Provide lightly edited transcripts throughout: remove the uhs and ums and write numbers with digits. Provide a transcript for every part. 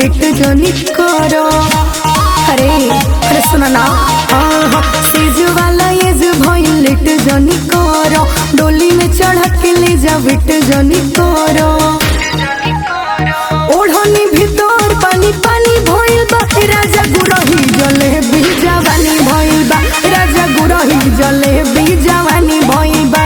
Late जनी करो। अरे अरे सुना ना सेज वाला एज भइल लेट जनी करो। डोली में चढ़ के ले जा वेट जनी करो। ओढ़नी भीतर पानी पानी भइल बा राजा गुरही जले भी जवानी भइल बा। राजा गुरही जले भी जवानी भइल बा।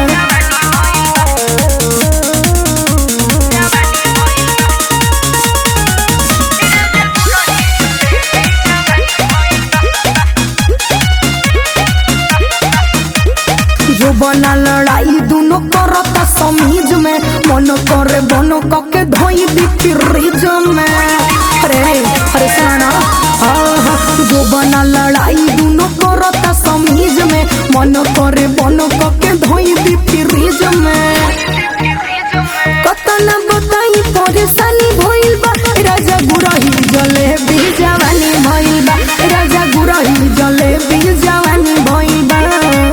जो बना लड़ाई दोनों करता समीज में मन करे बनो कके धोई दी फ्रिज में। अरे अरे सुना जो बना लड़ाई दोनों करता समीज में मन करे बनो कके धोई दी फ्रिज में। कतना बताई परेशानी भइल बा राजा गुरही जले भी जवानी भइल बा। राजा गुरही जले भी जवानी भइल बा।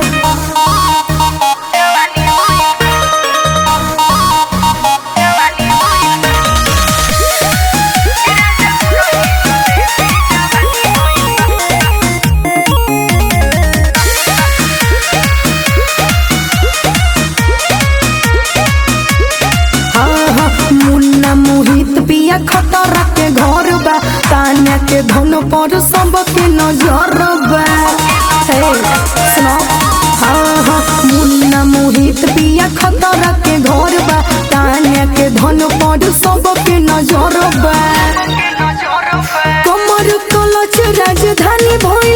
मुन्ना मोहित पिया खतरा के घर बा। तान्या के धन पर सबके नजर बा। सुनो मुन्ना मोहित पिया खतरा के घर बा। तान्या के धन पर सबके नजर बा। कमर कलच राजधानी भइल